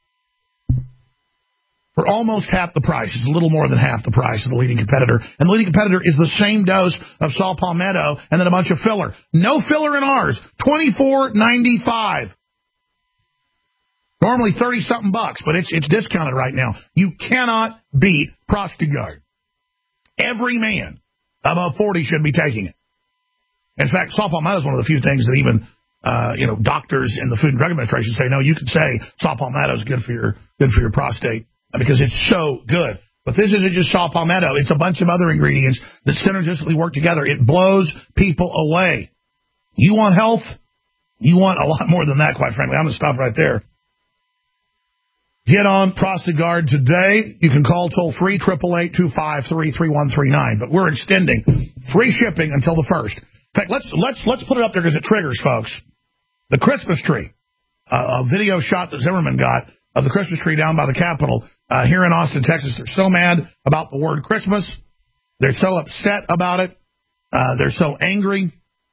for almost half the price. It's a little more than half the price of the leading competitor. And the leading competitor is the same dose of saw palmetto and then a bunch of filler. No filler in ours. $24.95. Normally $30-something bucks, but it's discounted right now. You cannot beat Prostagard. Every man above 40 should be taking it. In fact, saw palmetto is one of the few things that even doctors in the Food and Drug Administration say, no, you can say saw palmetto is good for your prostate because it's so good. But this isn't just saw palmetto. It's a bunch of other ingredients that synergistically work together. It blows people away. You want health? You want a lot more than that, quite frankly. I'm going to stop right there. Get on Prostagard today. You can call toll-free 888-253-3139. But we're extending free shipping until the 1st. In fact, let's put it up there because it triggers, folks. The Christmas tree, a video shot that Zimmerman got of the Christmas tree down by the Capitol here in Austin, Texas. They're so mad about the word Christmas. They're so upset about it. They're so angry.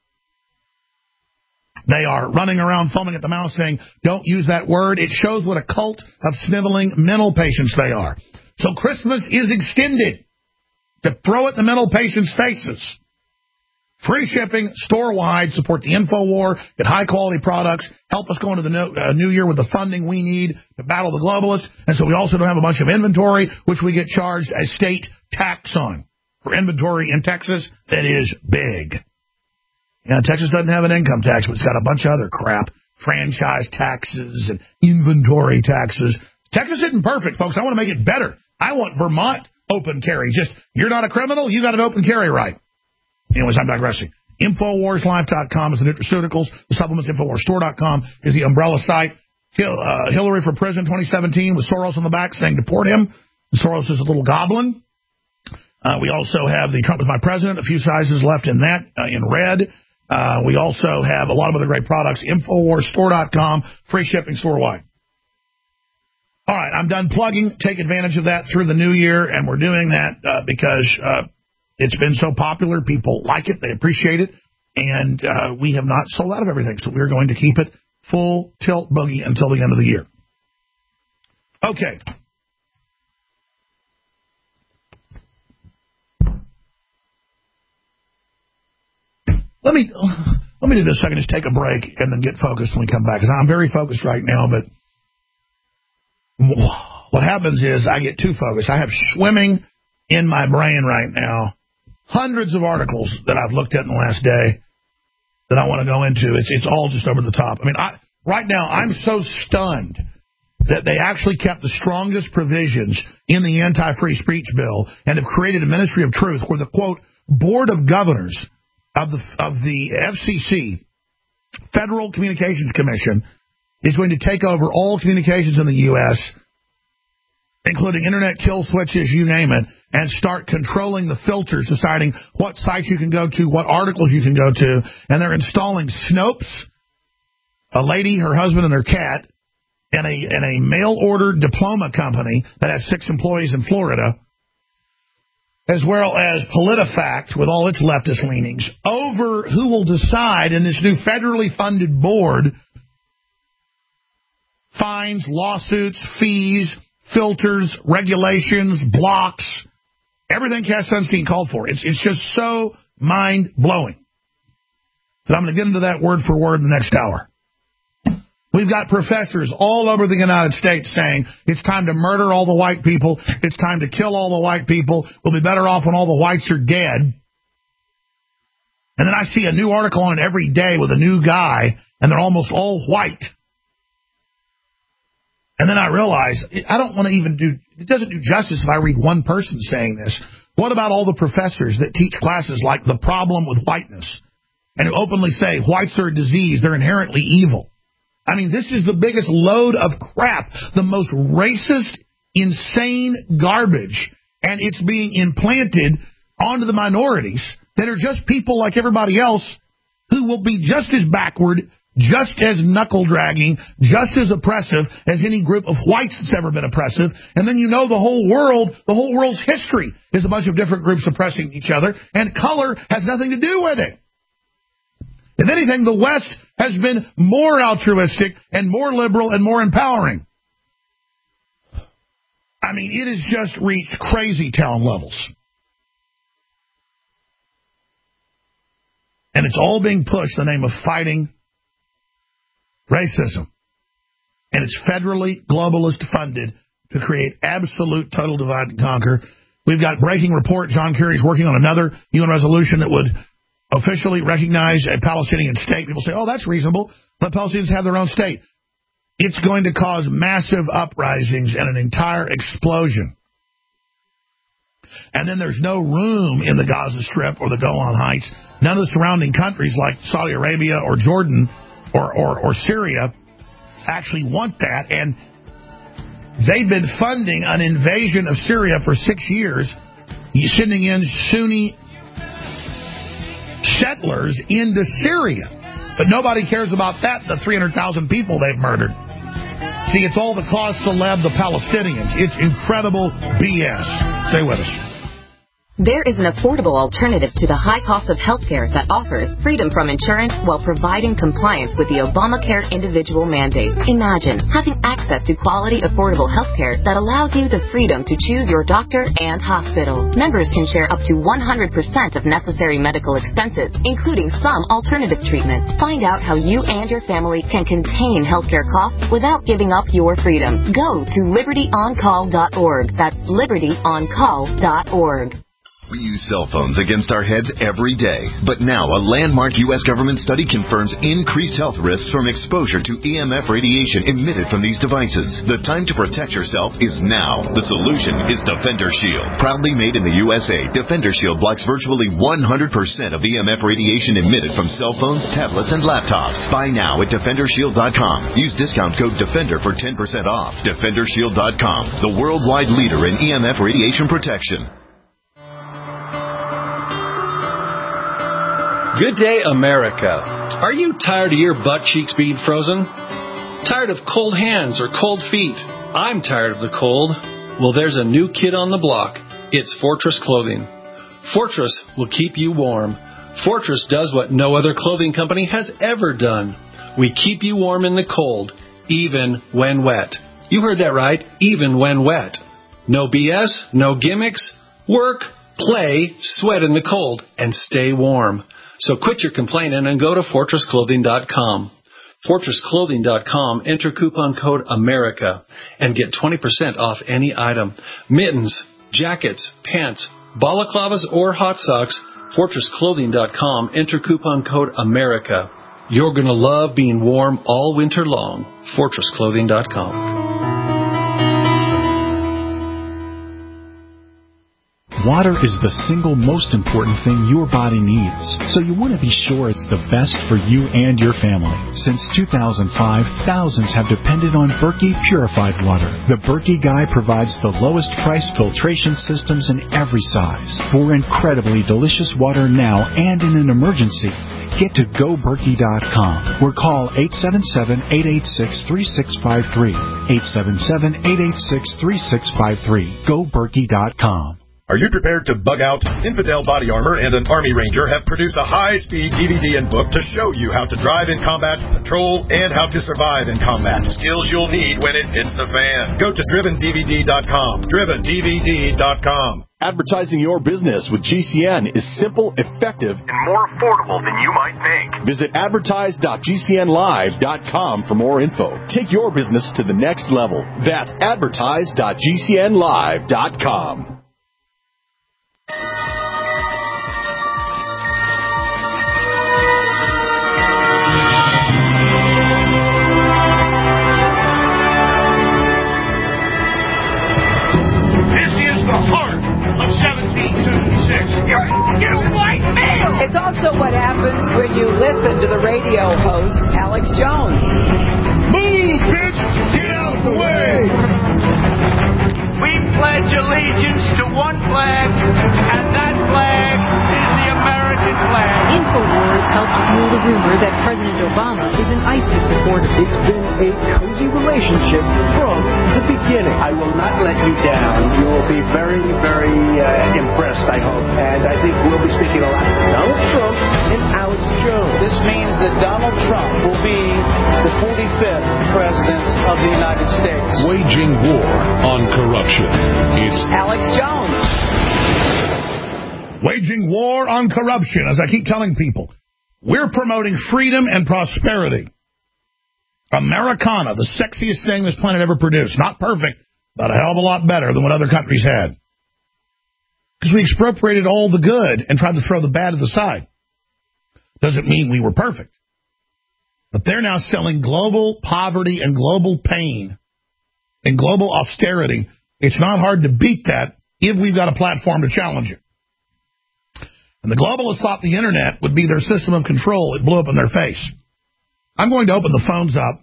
They are running around foaming at the mouth saying, don't use that word. It shows what a cult of sniveling mental patients they are. So Christmas is extended to throw at the mental patients' faces. Free shipping, store-wide, support the InfoWar, get high-quality products, help us go into the new year with the funding we need to battle the globalists. And so we also don't have a bunch of inventory, which we get charged a state tax on. For inventory in Texas, that is big. Yeah, Texas doesn't have an income tax, but it's got a bunch of other crap. Franchise taxes and inventory taxes. Texas isn't perfect, folks. I want to make it better. I want Vermont open carry. Just, you're not a criminal, you got an open carry right. Anyways, I'm digressing. InfoWarsLife.com is the nutraceuticals. The supplements, InfoWarsStore.com is the umbrella site. Hillary for Prison 2017 with Soros on the back saying deport him. Soros is a little goblin. We also have the Trump is my president, a few sizes left in that, in red. We also have a lot of other great products. InfoWarsStore.com, free shipping store-wide. All right, I'm done plugging. Take advantage of that through the new year, and we're doing that because it's been so popular. People like it. They appreciate it. And we have not sold out of everything, so we're going to keep it full tilt boogie until the end of the year. Okay. Let me do this so I can just take a break and then get focused when we come back. Because I'm very focused right now, but what happens is I get too focused. I have swimming in my brain right now hundreds of articles that I've looked at in the last day that I want to go into. It's all just over the top. I mean, right now I'm so stunned that they actually kept the strongest provisions in the anti-free speech bill and have created a Ministry of Truth where the, quote, Board of Governors of the FCC, Federal Communications Commission, is going to take over all communications in the U.S., including internet kill switches, you name it, and start controlling the filters, deciding what sites you can go to, what articles you can go to. And they're installing Snopes, a lady, her husband, and their cat, and a mail-order diploma company that has 6 employees in Florida, as well as PolitiFact with all its leftist leanings, over who will decide in this new federally funded board fines, lawsuits, fees, filters, regulations, blocks, everything Cass Sunstein called for. It's just so mind-blowing. But I'm going to get into that word for word in the next hour. We've got professors all over the United States saying it's time to murder all the white people. It's time to kill all the white people. We'll be better off when all the whites are dead. And then I see a new article on it every day with a new guy, and they're almost all white. And then I realize I don't want to even do – it doesn't do justice if I read one person saying this. What about all the professors that teach classes like The Problem with Whiteness and who openly say whites are a disease, they're inherently evil? I mean, this is the biggest load of crap, the most racist, insane garbage, and it's being implanted onto the minorities that are just people like everybody else who will be just as backward, just as knuckle-dragging, just as oppressive as any group of whites that's ever been oppressive. And then the whole world's history is a bunch of different groups oppressing each other, and color has nothing to do with it. If anything, the West has been more altruistic and more liberal and more empowering. I mean, it has just reached crazy town levels. And it's all being pushed in the name of fighting racism. And it's federally, globalist funded to create absolute total divide and conquer. We've got breaking report. John Kerry's working on another UN resolution that would officially recognize a Palestinian state. People say, oh, that's reasonable. Let Palestinians have their own state. It's going to cause massive uprisings and an entire explosion. And then there's no room in the Gaza Strip or the Golan Heights. None of the surrounding countries like Saudi Arabia or Jordan or Syria actually want that. And they've been funding an invasion of Syria for 6 years, sending in Sunni settlers into Syria. But nobody cares about that, the 300,000 people they've murdered. See, it's all the cause célèbre, the Palestinians. It's incredible BS. Stay with us. There is an affordable alternative to the high cost of health care that offers freedom from insurance while providing compliance with the Obamacare individual mandate. Imagine having access to quality, affordable health care that allows you the freedom to choose your doctor and hospital. Members can share up to 100% of necessary medical expenses, including some alternative treatments. Find out how you and your family can contain healthcare costs without giving up your freedom. Go to libertyoncall.org. That's libertyoncall.org. We use cell phones against our heads every day. But now a landmark U.S. government study confirms increased health risks from exposure to EMF radiation emitted from these devices. The time to protect yourself is now. The solution is Defender Shield. Proudly made in the USA, Defender Shield blocks virtually 100% of EMF radiation emitted from cell phones, tablets, and laptops. Buy now at DefenderShield.com. Use discount code DEFENDER for 10% off. DefenderShield.com, the worldwide leader in EMF radiation protection. Good day, America. Are you tired of your butt cheeks being frozen? Tired of cold hands or cold feet? I'm tired of the cold. Well, there's a new kid on the block. It's Fortress Clothing. Fortress will keep you warm. Fortress does what no other clothing company has ever done. We keep you warm in the cold, even when wet. You heard that right, even when wet. No BS, no gimmicks. Work, play, sweat in the cold, and stay warm. So quit your complaining and go to FortressClothing.com. FortressClothing.com, enter coupon code AMERICA and get 20% off any item. Mittens, jackets, pants, balaclavas, or hot socks. FortressClothing.com, enter coupon code AMERICA. You're going to love being warm all winter long. FortressClothing.com. Water is the single most important thing your body needs, so you want to be sure it's the best for you and your family. Since 2005, thousands have depended on Berkey purified water. The Berkey Guy provides the lowest price filtration systems in every size. For incredibly delicious water now and in an emergency, get to GoBerkey.com or call 877-886-3653. 877-886-3653. GoBerkey.com. Are you prepared to bug out? Infidel Body Armor and an Army Ranger have produced a high-speed DVD and book to show you how to drive in combat, patrol, and how to survive in combat. Skills you'll need when it hits the fan. Go to DrivenDVD.com. DrivenDVD.com. Advertising your business with GCN is simple, effective, and more affordable than you might think. Visit advertise.gcnlive.com for more info. Take your business to the next level. That's advertise.gcnlive.com. Of 1776. You're white male! It's also what happens when you listen to the radio host, Alex Jones. Move, bitch! Get out of the way! pledge allegiance to one flag, and that flag is the American flag. InfoWars helped fuel the rumor that President Obama is an ISIS supporter. It's been a cozy relationship from the beginning. I will not let you down. You will be very, very impressed, I hope. And I think we'll be speaking a lot to Donald Trump and Alex Jones. This means that Donald Trump will be the 45th President of the United States. Waging war on corruption. It's Alex Jones. Waging war on corruption. As I keep telling people, we're promoting freedom and prosperity. Americana, the sexiest thing this planet ever produced. Not perfect, but a hell of a lot better than what other countries had. Because we expropriated all the good and tried to throw the bad to the side. Doesn't mean we were perfect. But they're now selling global poverty and global pain and global austerity. It's not hard to beat that if we've got a platform to challenge it. And the globalists thought the internet would be their system of control. It blew up in their face. I'm going to open the phones up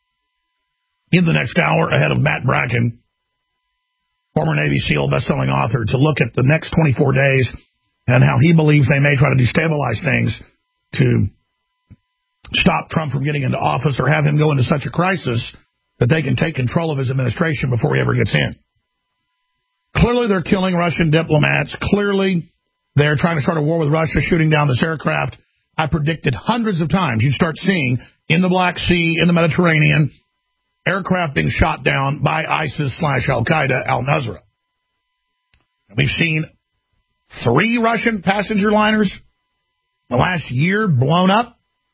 in the next hour ahead of Matt Bracken, former Navy SEAL, best-selling author, to look at the next 24 days and how he believes they may try to destabilize things to stop Trump from getting into office or have him go into such a crisis that they can take control of his administration before he ever gets in. Clearly, they're killing Russian diplomats. Clearly, they're trying to start a war with Russia, shooting down this aircraft. I predicted hundreds of times you'd start seeing in the Black Sea, in the Mediterranean, aircraft being shot down by ISIS/Al-Qaeda, Al-Nusra. We've seen 3 Russian passenger liners in the last year blown up.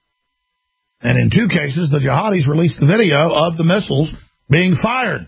And in 2 cases, the jihadis released the video of the missiles being fired.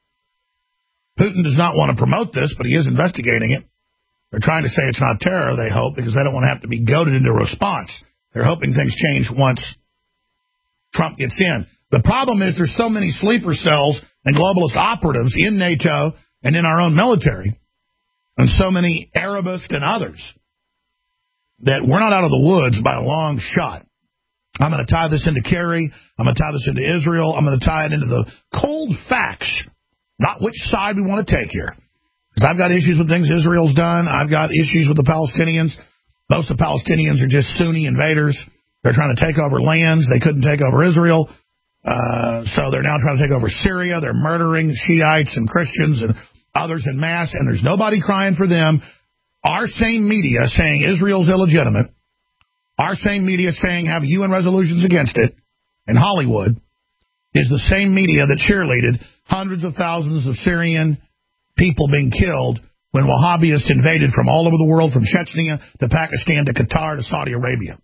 Putin does not want to promote this, but he is investigating it. They're trying to say it's not terror, they hope, because they don't want to have to be goaded into a response. They're hoping things change once Trump gets in. The problem is there's so many sleeper cells and globalist operatives in NATO and in our own military, and so many Arabists and others, that we're not out of the woods by a long shot. I'm going to tie this into Kerry. I'm going to tie this into Israel. I'm going to tie it into the cold facts, not which side we want to take here. Because I've got issues with things Israel's done. I've got issues with the Palestinians. Most of the Palestinians are just Sunni invaders. They're trying to take over lands. They couldn't take over Israel. So they're now trying to take over Syria. They're murdering Shiites and Christians and others en masse, and there's nobody crying for them. Our same media saying Israel's illegitimate. Our same media saying have UN resolutions against it. And Hollywood is the same media that cheerleaded hundreds of thousands of Syrian people being killed when Wahhabists invaded from all over the world, from Chechnya to Pakistan to Qatar to Saudi Arabia.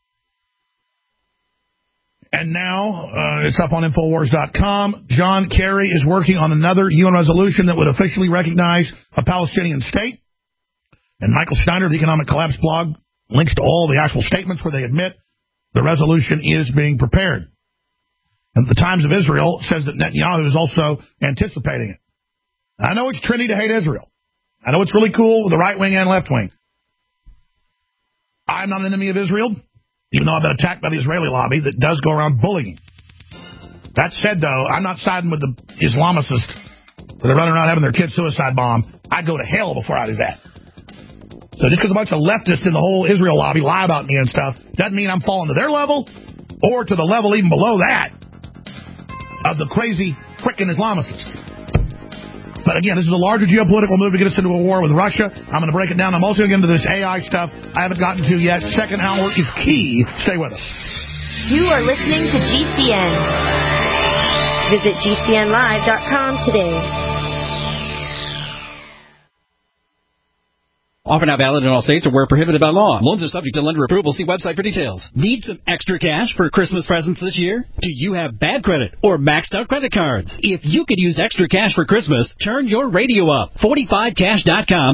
And now it's up on Infowars.com. John Kerry is working on another UN resolution that would officially recognize a Palestinian state. And Michael Schneider of the Economic Collapse blog links to all the actual statements where they admit the resolution is being prepared. And the Times of Israel says that Netanyahu is also anticipating it. I know it's trendy to hate Israel. I know it's really cool with the right wing and left wing. I'm not an enemy of Israel, even though I've been attacked by the Israeli lobby that does go around bullying. That said, though, I'm not siding with the Islamicists that are running around having their kids suicide bomb. I'd go to hell before I do that. So just because a bunch of leftists in the whole Israel lobby lie about me and stuff doesn't mean I'm falling to their level or to the level even below that of the crazy frickin' Islamicists. But again, this is a larger geopolitical move to get us into a war with Russia. I'm going to break it down. I'm also going to get into this AI stuff I haven't gotten to yet. Second hour is key. Stay with us. You are listening to GCN. Visit GCNlive.com today. Offer not valid in all states or where prohibited by law. Loans are subject to lender approval. See website for details. Need some extra cash for Christmas presents this year? Do you have bad credit or maxed out credit cards? If you could use extra cash for Christmas, turn your radio up. 45cash.com.